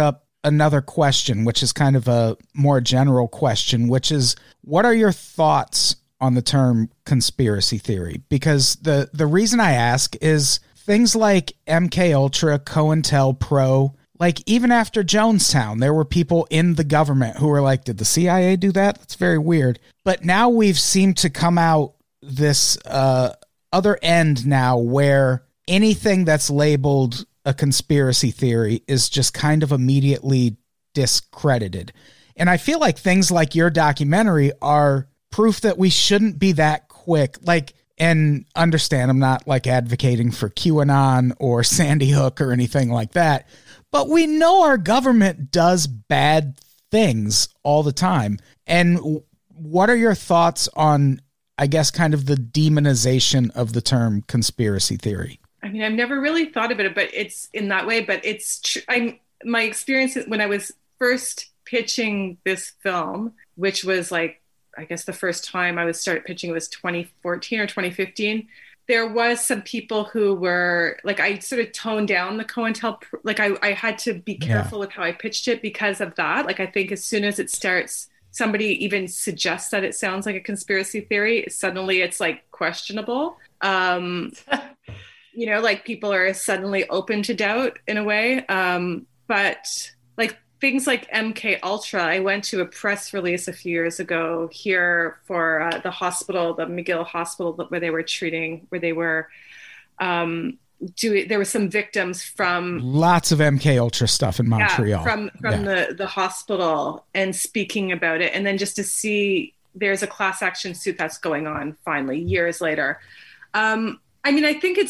another question, which is kind of a more general question, which is, what are your thoughts on the term conspiracy theory? Because the reason I ask is things like MK Ultra, COINTELPRO, like even after Jonestown, there were people in the government who were like, did the CIA do that? That's very weird. But now we've seemed to come out this other end now where anything that's labeled a conspiracy theory is just kind of immediately discredited. And I feel like things like your documentary are proof that we shouldn't be that quick. Like, and understand, I'm not like advocating for QAnon or Sandy Hook or anything like that, but we know our government does bad things all the time. And what are your thoughts on, I guess, kind of the demonization of the term conspiracy theory? I mean, I've never really thought about it, but it's in that way, but it's my experience when I was first pitching this film, which was like, I guess the first time I started pitching, it was 2014 or 2015. There was some people who were like, I sort of toned down the COINTELPRO. Like I had to be careful with how I pitched it because of that. Like, I think as soon as it starts, somebody even suggests that it sounds like a conspiracy theory, suddenly it's like questionable. You know, like people are suddenly open to doubt in a way. But like things like MK Ultra, I went to a press release a few years ago here for the hospital, the McGill Hospital, where they were treating, where they were there were some victims from lots of MK Ultra stuff in Montreal. From the hospital, and speaking about it. And then just to see there's a class action suit that's going on finally years later. I mean, I think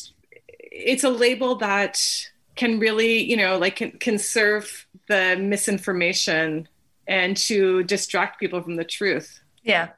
it's a label that can really, you know, like can serve the misinformation and to distract people from the truth. Yeah.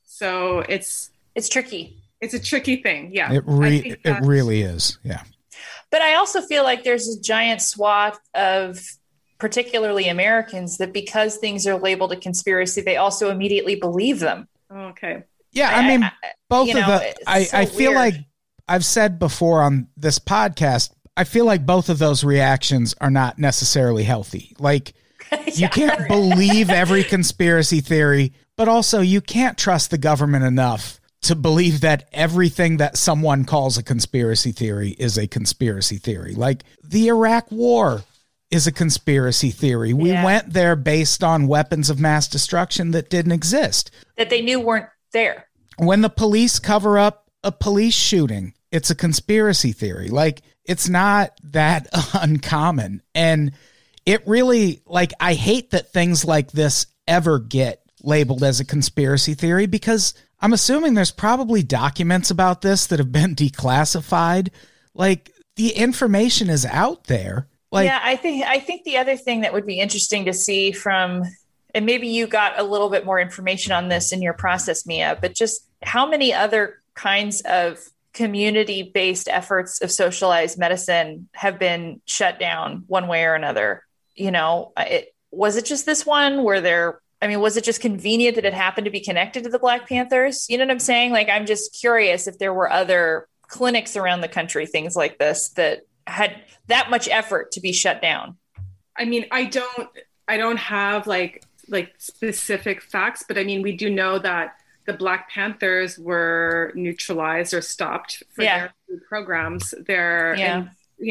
So it's tricky. It's a tricky thing. Yeah. It really is. Yeah. But I also feel like there's a giant swath of particularly Americans that because things are labeled a conspiracy, they also immediately believe them. Okay. Yeah. I mean, both of the, I feel like I've said before on this podcast, I feel like both of those reactions are not necessarily healthy. Like you can't believe every conspiracy theory, but also you can't trust the government enough to believe that everything that someone calls a conspiracy theory is a conspiracy theory. Like the Iraq War is a conspiracy theory. We went there based on weapons of mass destruction that didn't exist, that they knew weren't there. When the police cover up a police shooting, it's a conspiracy theory. Like it's not that uncommon. And it really, like, I hate that things like this ever get labeled as a conspiracy theory, because I'm assuming there's probably documents about this that have been declassified. Like the information is out there. Like, yeah, I think the other thing that would be interesting to see from, and maybe you got a little bit more information on this in your process, Mia, but just how many other kinds of community-based efforts of socialized medicine have been shut down one way or another. You know, was it just this one where was it just convenient that it happened to be connected to the Black Panthers? You know what I'm saying? Like, I'm just curious if there were other clinics around the country, things like this, that had that much effort to be shut down. I mean, I don't have like specific facts, but I mean, we do know that the Black Panthers were neutralized or stopped for their programs. The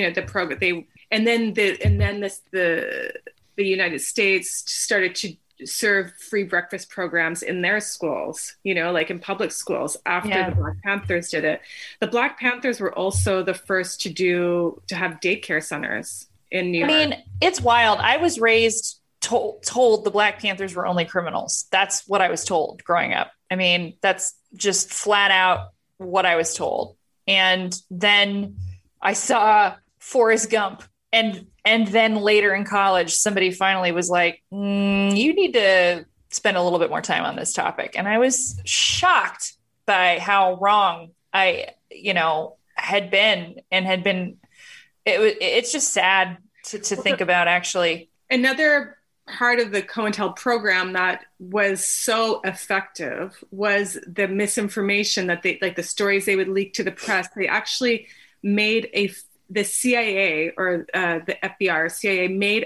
United States started to serve free breakfast programs in their schools, you know, like in public schools after the Black Panthers did it. The Black Panthers were also the first to have daycare centers in New York. I mean, it's wild. I was raised told the Black Panthers were only criminals. That's what I was told growing up. I mean, that's just flat out what I was told. And then I saw Forrest Gump, and then later in college, somebody finally was like, you need to spend a little bit more time on this topic. And I was shocked by how wrong I, had been. It's just sad to think about, actually. Another part of the COINTEL program that was so effective was the misinformation that the stories they would leak to the press. They actually made the CIA or the FBI or CIA made a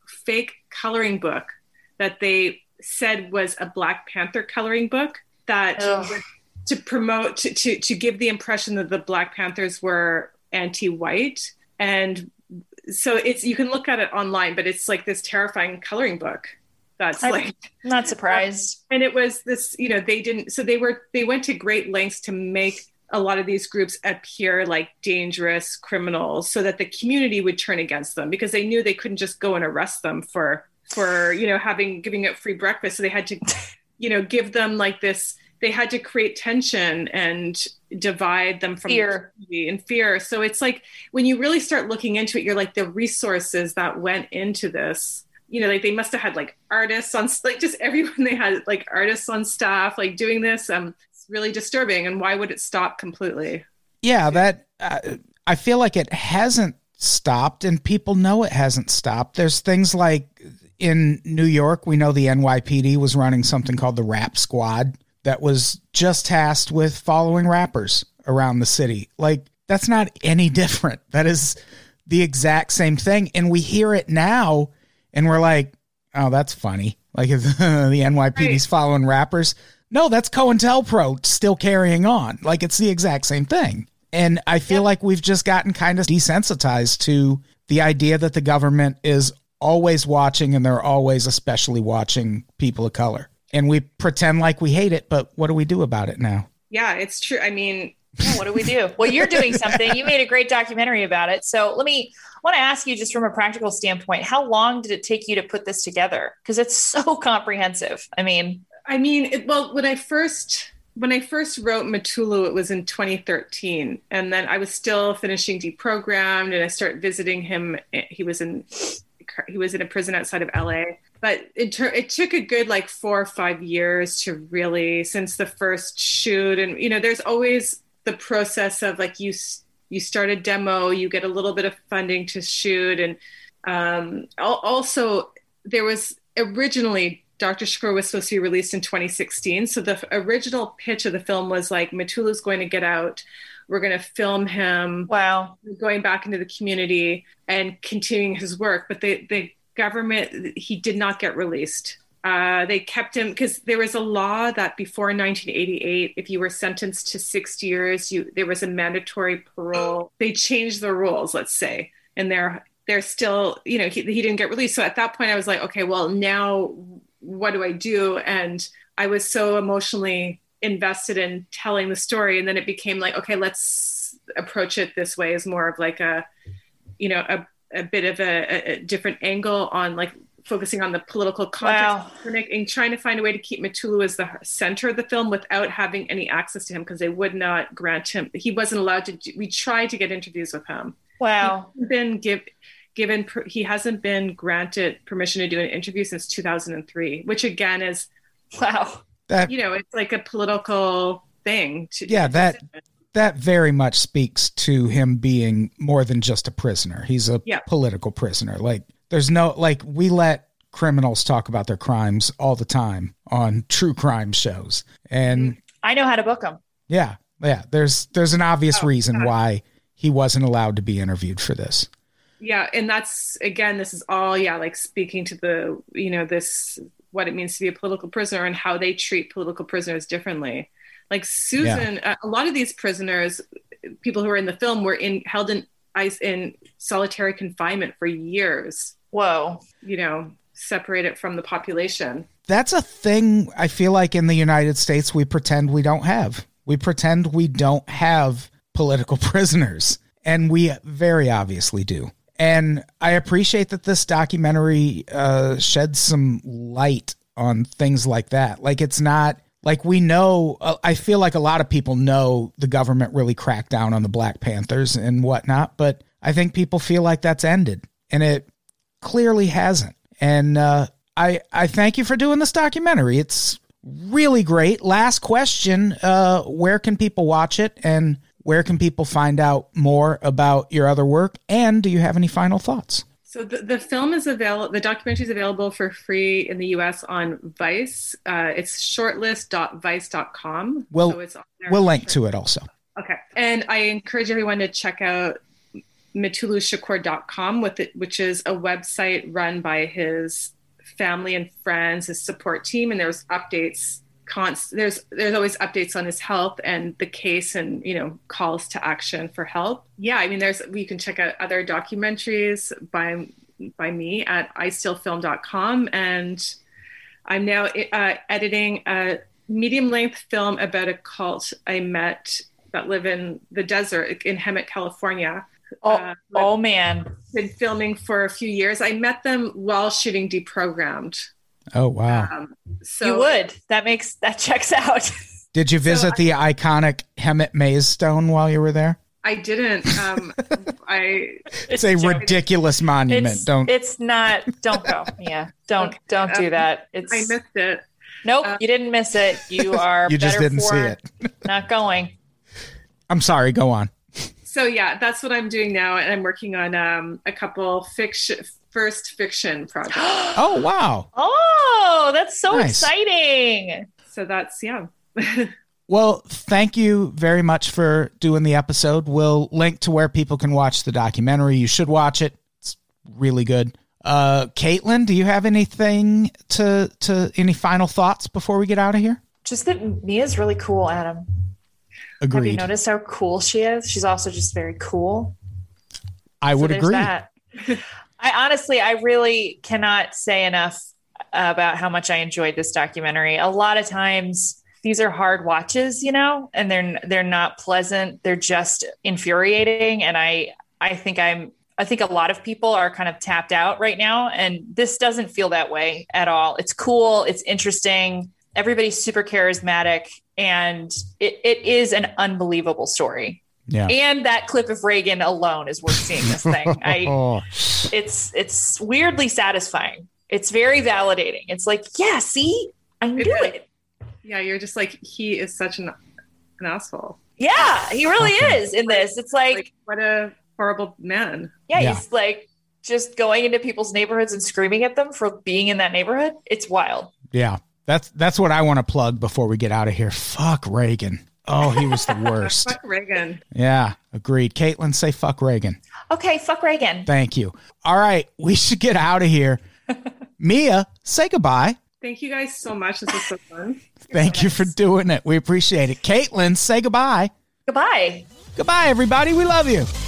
fake coloring book that they said was a Black Panther coloring book that was to promote, to give the impression that the Black Panthers were anti-white. And so you can look at it online, but it's like this terrifying coloring book. I'm not surprised. And it was this, they went to great lengths to make a lot of these groups appear like dangerous criminals so that the community would turn against them, because they knew they couldn't just go and arrest them for giving up free breakfast. So they had to, give them like this, they had to create tension and divide them from fear and fear. So it's like, when you really start looking into it, you're like, the resources that went into this, like they must have had like artists on, like just everyone, they had like artists on staff, like doing this. It's really disturbing. And why would it stop completely? Yeah, that I feel like it hasn't stopped, and people know it hasn't stopped. There's things like in New York, we know the NYPD was running something called the Rap Squad that was just tasked with following rappers around the city. Like, that's not any different. That is the exact same thing. And we hear it now and we're like, oh, that's funny. Like, if the NYPD's following rappers. No, that's COINTELPRO still carrying on. Like, it's the exact same thing. And I feel like we've just gotten kind of desensitized to the idea that the government is always watching, and they're always especially watching people of color. And we pretend like we hate it, but what do we do about it now? Yeah, it's true. I mean, what do we do? Well, you're doing something. You made a great documentary about it. So I want to ask you, just from a practical standpoint, how long did it take you to put this together? Because it's so comprehensive. When I first wrote Mutulu, it was in 2013. And then I was still finishing Deprogrammed, and I started visiting him. He was in a prison outside of LA. But it took a good 4 or 5 years to really, since the first shoot. And, there's always the process of you start a demo, you get a little bit of funding to shoot. And also there was originally, Dr. Shakur was supposed to be released in 2016. So the original pitch of the film was Mutulu's going to get out. We're going to film him. Wow. Going back into the community and continuing his work. But the government, he did not get released. They kept him because there was a law that before 1988, if you were sentenced to 6 years, there was a mandatory parole. They changed the rules, let's say, and they're still, he didn't get released. So at that point I was like, okay, well, now what do I do? And I was so emotionally invested in telling the story. And then it became okay, let's approach it this way, as more of a bit of a different angle on focusing on the political context of the clinic, and trying to find a way to keep Mutulu as the center of the film without having any access to him, because they would not grant him. He wasn't allowed to. We tried to get interviews with him. Wow. He hasn't been granted permission to do an interview since 2003, which again is, wow. It's like a political thing. That very much speaks to him being more than just a prisoner. He's a political prisoner. There's no, we let criminals talk about their crimes all the time on true crime shows. And I know how to book them. Yeah. Yeah. There's an obvious reason why he wasn't allowed to be interviewed for this. Yeah. And that's, again, this is all, speaking to the, this, what it means to be a political prisoner and how they treat political prisoners differently. Susan, a lot of these prisoners, people who are in the film, were held in solitary confinement for years. Whoa. Separated from the population. That's a thing I feel like in the United States we pretend we don't have. We pretend we don't have political prisoners, and we very obviously do. And I appreciate that this documentary sheds some light on things like that. It's not we know, I feel like a lot of people know the government really cracked down on the Black Panthers and whatnot, but I think people feel like that's ended, and it clearly hasn't. And I thank you for doing this documentary. It's really great. Last question, where can people watch it, and where can people find out more about your other work? And do you have any final thoughts? So the film is available, the documentary is available for free in the US on Vice. It's shortlist.vice.com. We'll link to it also. Okay. And I encourage everyone to check out MituluShakur.com, which is a website run by his family and friends, his support team, and there's updates. There's always updates on his health and the case, and calls to action for help. Yeah, I mean, you can check out other documentaries by me at istillfilm.com, and I'm now editing a medium-length film about a cult I met that live in the desert in Hemet, California. Oh man. Been filming for a few years. I met them while shooting Deprogrammed. Oh, wow. So you would. That checks out. Did you visit the iconic Hemet Maze Stone while you were there? I didn't. It's a ridiculous monument. Don't go. Yeah. Don't do that. I missed it. Nope. You didn't miss it. You are you just didn't see it. Not going. I'm sorry. Go on. So yeah, that's what I'm doing now. And I'm working on a couple first fiction projects. Oh, wow. Oh, that's so Nice. Exciting. So that's, yeah. Well, thank you very much for doing the episode. We'll link to where people can watch the documentary. You should watch it. It's really good. Caitlin, do you have anything any final thoughts before we get out of here? Just that Mia's really cool, Adam. Agreed. Have you noticed how cool she is? She's also just very cool. I would agree. That. I really cannot say enough about how much I enjoyed this documentary. A lot of times these are hard watches, and they're not pleasant. They're just infuriating. And I think a lot of people are kind of tapped out right now. And this doesn't feel that way at all. It's cool. It's interesting. Everybody's super charismatic, and it is an unbelievable story. Yeah. And that clip of Reagan alone is worth seeing this thing. It's weirdly satisfying. It's very validating. It's like, yeah, see, I knew it. Yeah. You're just like, he is such an asshole. Yeah, he really is in this. It's like what a horrible man. Yeah, he's like just going into people's neighborhoods and screaming at them for being in that neighborhood. It's wild. Yeah. That's what I want to plug before we get out of here. Fuck Reagan. Oh, he was the worst. Fuck Reagan. Yeah, agreed. Caitlin, say fuck Reagan. Okay, fuck Reagan. Thank you. All right, we should get out of here. Mia, say goodbye. Thank you guys so much. This was so fun. Thank you for doing it. We appreciate it. Caitlin, say goodbye. Goodbye. Goodbye, everybody. We love you.